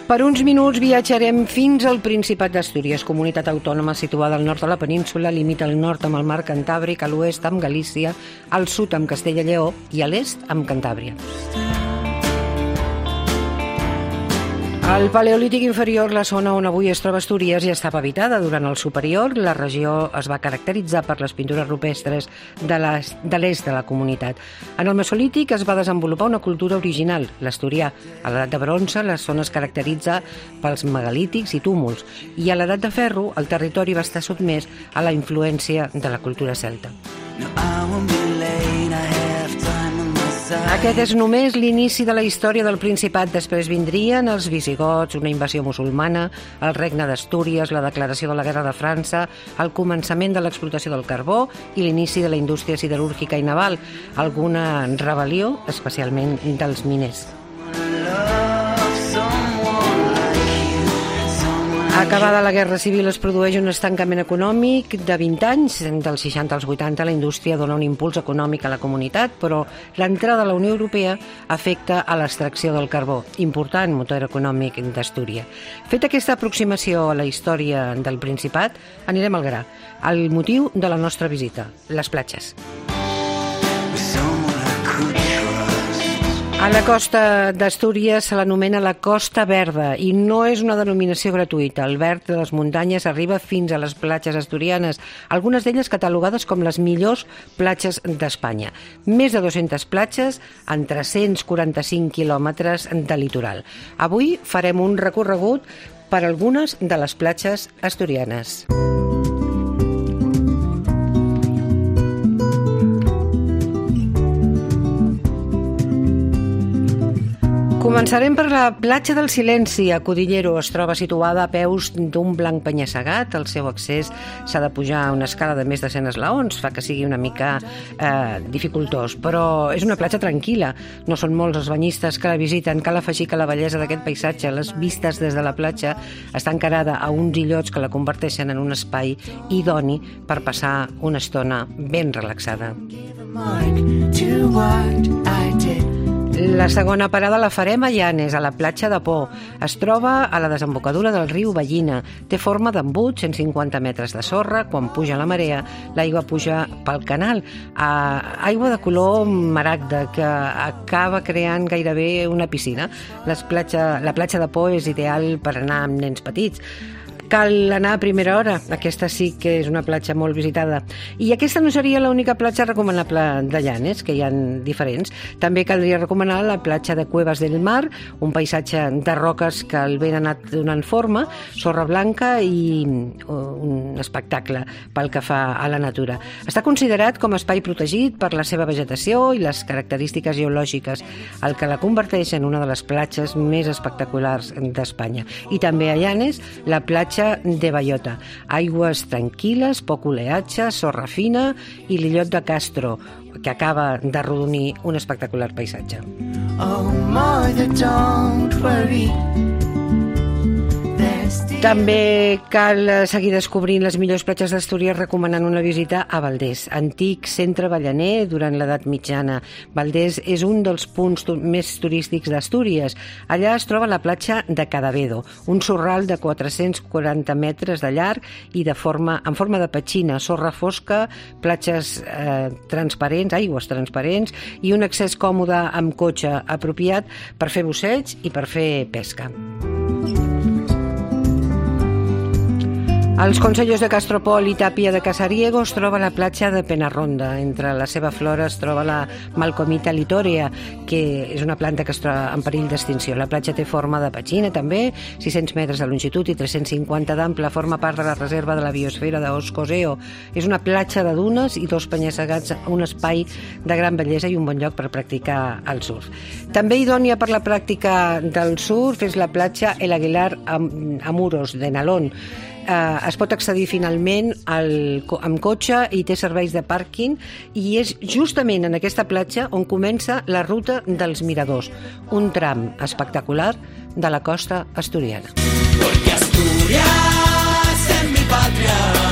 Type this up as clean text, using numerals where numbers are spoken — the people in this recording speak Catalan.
Per uns minuts viatjarem fins al Principat d'Astúries, comunitat autònoma situada al nord de la península, limita al nord amb el mar Cantàbric, a l'oest amb Galícia, al sud amb Castella i Lleó i a l'est amb Cantàbria. Al Paleolític inferior, la zona on avui es troba Astúries ja estava habitada. Durant el superior, la regió es va caracteritzar per les pintures rupestres de l'est de la comunitat. En el Mesolític es va desenvolupar una cultura original, l'asturià. A l'edat de bronze, la zona es caracteritza pels megalítics i túmuls, i a l'edat de ferro, el territori va estar sotmès a la influència de la cultura celta. Aquest és només l'inici de la història del Principat. Després vindrien els visigots, una invasió musulmana, el regne d'Astúries, la declaració de la Guerra de França, el començament de l'explotació del carbó i l'inici de la indústria siderúrgica i naval, alguna rebel·lió, especialment dels miners. Acabada la Guerra Civil es produeix un estancament econòmic de 20 anys. Dels 60 als 80 la indústria dona un impuls econòmic a la comunitat, però l'entrada a la Unió Europea afecta a l'extracció del carbó, important motor econòmic d'Astúries. Feta aquesta aproximació a la història del Principat, anirem al gra. El motiu de la nostra visita, les platges. A la costa d'Astúries se l'anomena la Costa Verda i no és una denominació gratuïta. El verd de les muntanyes arriba fins a les platges asturianes, algunes d'elles catalogades com les millors platges d'Espanya. Més de 200 platges en 345 quilòmetres de litoral. Avui farem un recorregut per algunes de les platges asturianes. Començarem per la platja del Silenci, a Codillero. Es troba situada a peus d'un blanc penya-segat. El seu accés s'ha de pujar a una escala de més de 100 esglaons, fa que sigui una mica dificultós, però és una platja tranquil·la. No són molts els banyistes que la visiten. Cal afegir que la bellesa d'aquest paisatge, les vistes des de la platja, està encarada a uns illots que la converteixen en un espai idoni per passar una estona ben relaxada. La segona parada la farem a Llanes, a la platja de Po. Es troba a la desembocadura del riu Ballina. Té forma d'embut, 150 metres de sorra. Quan puja la marea, l'aigua puja pel canal. Aigua de color maragda que acaba creant gairebé una piscina. La platja de Po és ideal per anar amb nens petits. Cal anar a primera hora, aquesta sí que és una platja molt visitada. I aquesta no seria l'única platja recomanable de Llanes, que hi ha diferents. També caldria recomanar la platja de Cuevas del Mar, un paisatge de roques que el vent ha anat donant forma, sorra blanca i un espectacle pel que fa a la natura. Està considerat com a espai protegit per la seva vegetació i les característiques geològiques, el que la converteix en una de les platges més espectaculars d'Espanya. I també a Llanes, la platja de Ballota. Aigües tranquil·les, poc oleatge, sorra fina i l'illot de Castro, que acaba d'arrodonir un espectacular paisatge. Oh, mother, don't worry. També cal seguir descobrint les millors platges d'Astúries recomanant una visita a Valdés, antic centre ballaner durant l'edat mitjana. Valdés és un dels punts més turístics d'Astúries. Allà es troba la platja de Cadavedo, un sorral de 440 metres de llarg i en forma de petxina, sorra fosca, platges transparents, aigües transparents i un accés còmode amb cotxe apropiat per fer busseig i per fer pesca. Als concellos de Castropol i Tàpia de Casariego es troba la platja de Penarronda. Entre la seva flora es troba la Malcomita litorea, que és una planta que es troba en perill d'extinció. La platja té forma de petxina també, 600 metres de longitud i 350 d'ample. Forma part de la reserva de la biosfera d'Oscoseo. És una platja de dunes i dos penya-segats, un espai de gran bellesa i un bon lloc per practicar el surf. També idònia per la pràctica del surf és la platja El Aguilar a Muros, de Nalón. Es pot accedir finalment amb cotxe i té serveis de pàrquing i és justament en aquesta platja on comença la ruta dels Miradors, un tram espectacular de la costa asturiana. Porque Asturias es mi patria.